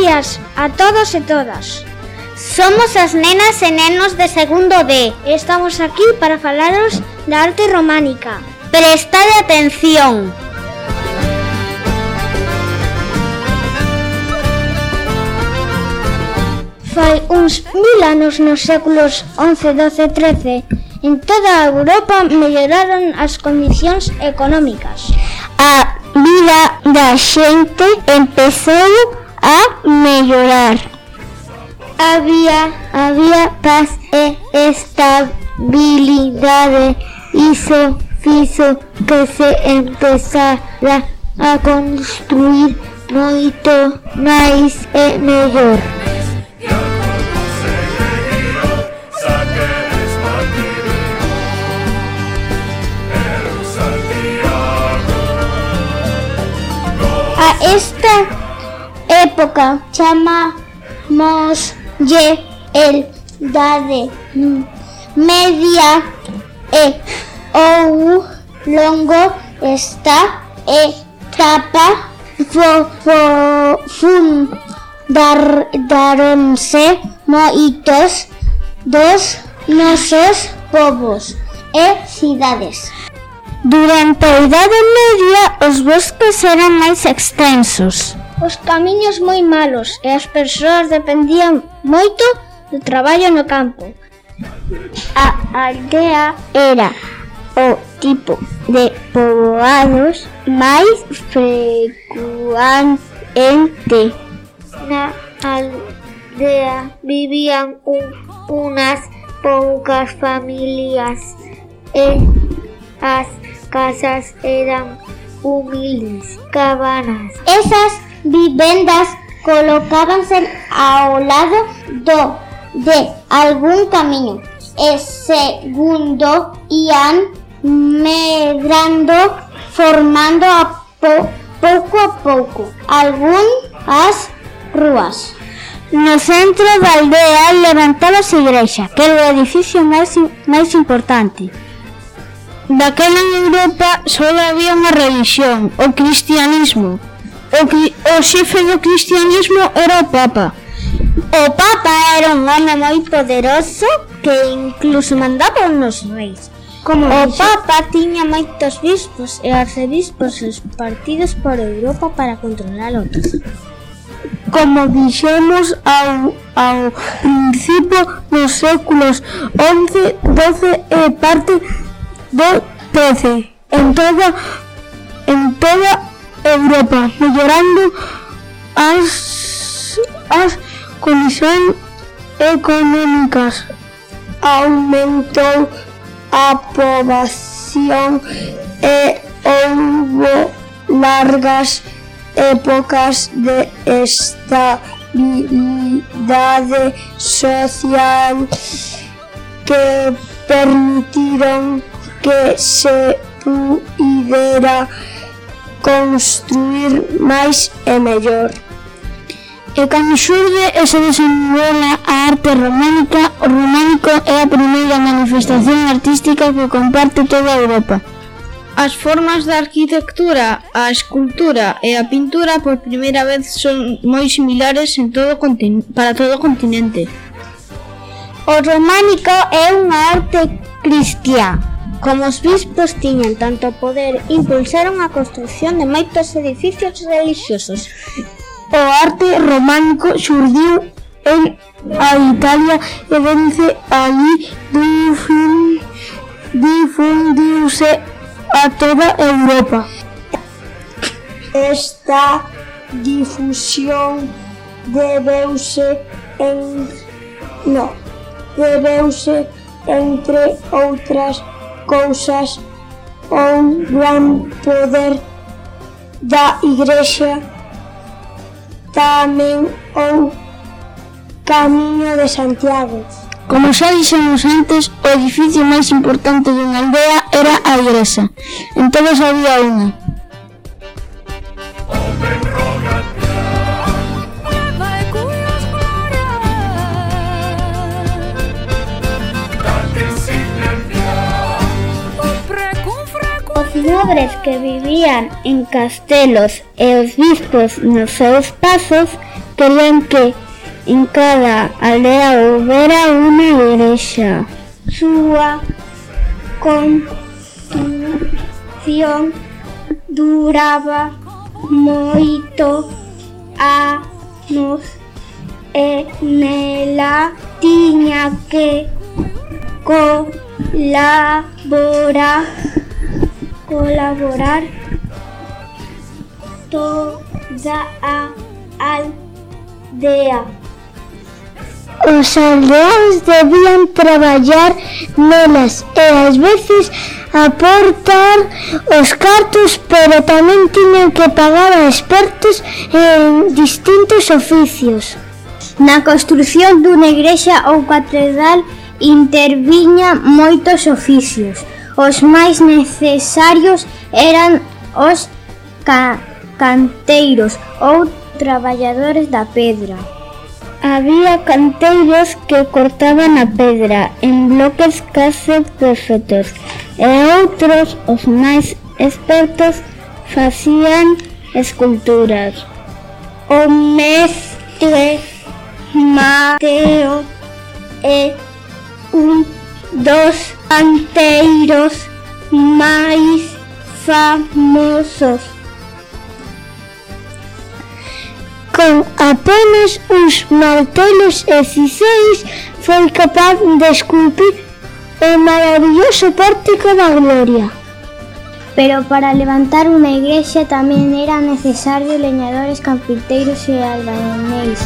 días a todos e todas. Somos as nenas e nenos de segundo D. Estamos aquí para falaros da arte románica. Prestade atención. Fai uns 1000 anos, nos séculos 11, 12 e 13, en toda a Europa melloraron as condicións económicas. A vida da xente empezou a mellorar. Había paz e estabilidade. Iso fixo que se empezara a construir moito máis e mellor. A esta época chamámoslle Idade Media e ao longo esta etapa fundaronse moitos dos nosos povos e cidades. Durante a Idade Media, os bosques eran máis extensos. Os camiños moi malos e as persoas dependían moito do traballo no campo. A aldea era o tipo de poboados máis frecuente. Na aldea vivían unas poucas familias e as casas eran humildes cabanas. Esas vivendas colocábanse ao lado de algún camiño e segundo ian medrando, formando pouco a pouco algunhas rúas. No centro da aldea levantábase a igrexa, que era o edificio máis importante. Daquela en Europa só había unha religión, o cristianismo. O xefe do cristianismo era o Papa. O Papa era un home moi poderoso que incluso mandaba nos reis. O Papa tiña moitos bispos e arcebispos espartidos por Europa para controlalo todo. Como dixemos ao principio dos séculos 11, 12 e parte do 13 en toda Europa, mellorando as condicións económicas. Aumentou a poboación e houbo largas épocas de estabilidade social que permitiron que se pudera construir máis e mellor. E cando xurde e se desenvolve a arte románica, o románico é a primeira manifestación artística que comparte toda a Europa. As formas da arquitectura, a escultura e a pintura por primeira vez son moi similares para todo o continente. O románico é unha arte cristiá. Como os bispos tiñan tanto poder, impulsaron a construción de moitos edificios religiosos. O arte románico xurdiu en a Italia e dende ali difundiuse a toda Europa. Esta difusión debeuse entre outras cousas ao gran poder da Igrexa, tamén ao Camiño de Santiago. Como xa dixemos antes, o edificio máis importante dunha aldea era a igrexa. En todos había unha. Os nobres que vivían en castelos e os bispos nos seus pazos querían que en cada aldea houbera unha igrexa. Súa construción duraba moito anos e nela tiña que colaborar toda a aldea. Os aldeanos debían traballar nelas e ás veces aportar os cartos, pero tamén tiñan que pagar a expertos en distintos oficios. Na construción dunha igrexa ou catedral interviña moitos oficios. Os máis necesarios eran os canteiros ou traballadores da pedra. Había canteiros que cortaban a pedra en bloques case perfectos e outros, os máis expertos, facían esculturas. O mestre Mateo é un dos canteiros máis famosos. Con apenas uns martelos e ciseis foi capaz de esculpir o maravilloso pórtico da Gloria. Pero para levantar unha igrexa tamén era necesario leñadores, carpinteiros e albañéis.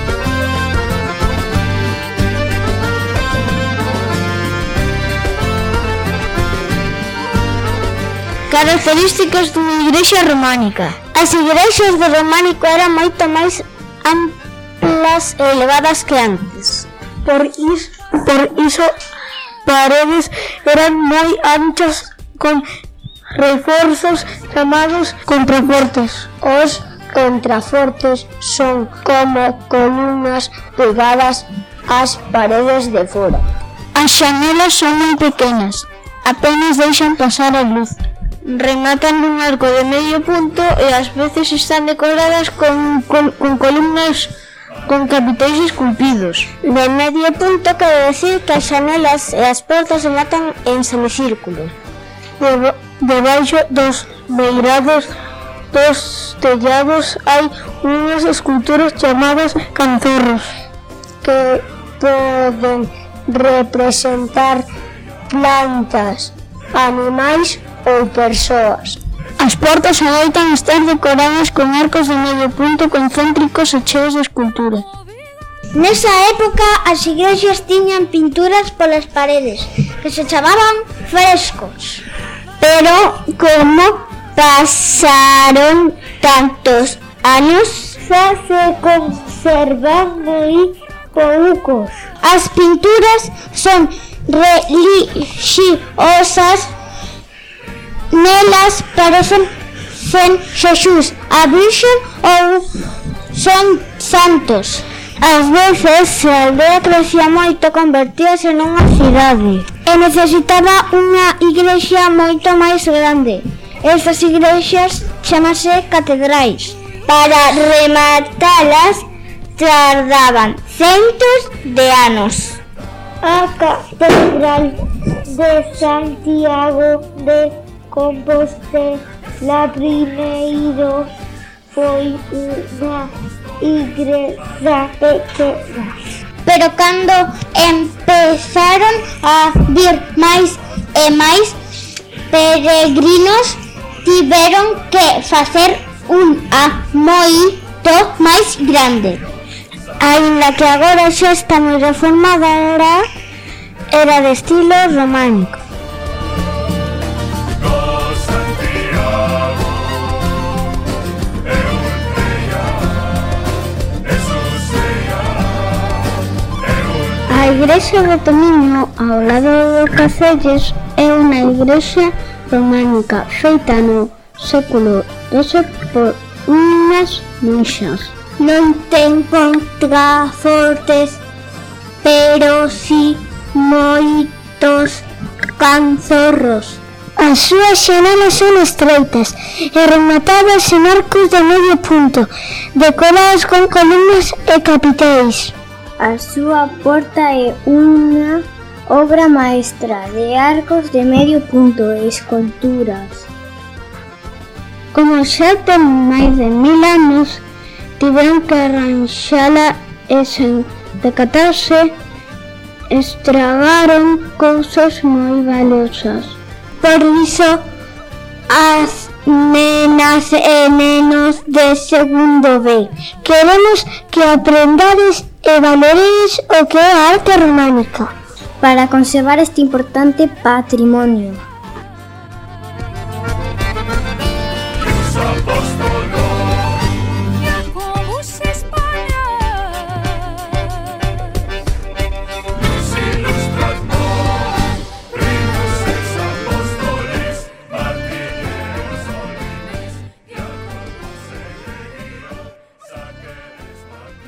Características dunha igrexa románica. As igrexas do románico eran moito máis amplas e elevadas que antes. Por iso paredes eran moi anchas con reforzos chamados contrafortes. Os contrafortes son como columnas pegadas ás paredes de fora. As xanelas son moi pequenas, apenas deixan pasar a luz. Rematan nun arco de medio punto e ás veces están decoradas con columnas con capiteis esculpidos. De medio punto quero decir que as xanelas e as portas rematan en semicírculos. Debaixo dos beirados dos tellados hai unhas esculturas chamadas canzorros que poden representar plantas, animais ou persoas. As portas adoitan estar decoradas con arcos de medio punto concéntricos e cheos de escultura. Nesa época as igrexas tiñan pinturas polas paredes que se chamaban frescos. Pero como pasaron tantos anos, xa se conservan moi poucos. As pinturas son relixiosas. Nelas parecen sen Xesús, a Virxen ou son santos. Ás veces a aldea crecía moito, convertíase nunha cidade e necesitaba unha igrexa moito máis grande. Estas igrexas chamase catedrais. Para rematalas tardaban centos de anos. A catedral de Santiago de Compostela primeiro foi unha igrexa pequena, pero cando empezaron a vir máis e máis peregrinos tiveron que facer unha moito máis grande. Aínda que agora xa está moi reformada, era de estilo románico. A igrexa de Tomiño, ao lado do Cacelles, é unha igrexa románica feita no século XII por unhas monxas. Non ten contrafortes, pero si moitos canzorros. As súas xanelas son estreitas e rematadas en arcos de medio punto, decorados con columnas e capiteis. A súa porta é unha obra maestra de arcos de medio punto e esculturas. Como xa ten máis de 1000 anos, tiveron que arranxala e sen decatarse estragaron cousas moi valiosas. Por iso, as nenas e nenos de segundo B, queremos que aprendades e valoredes o que é a arte románica para conservar este importante patrimonio.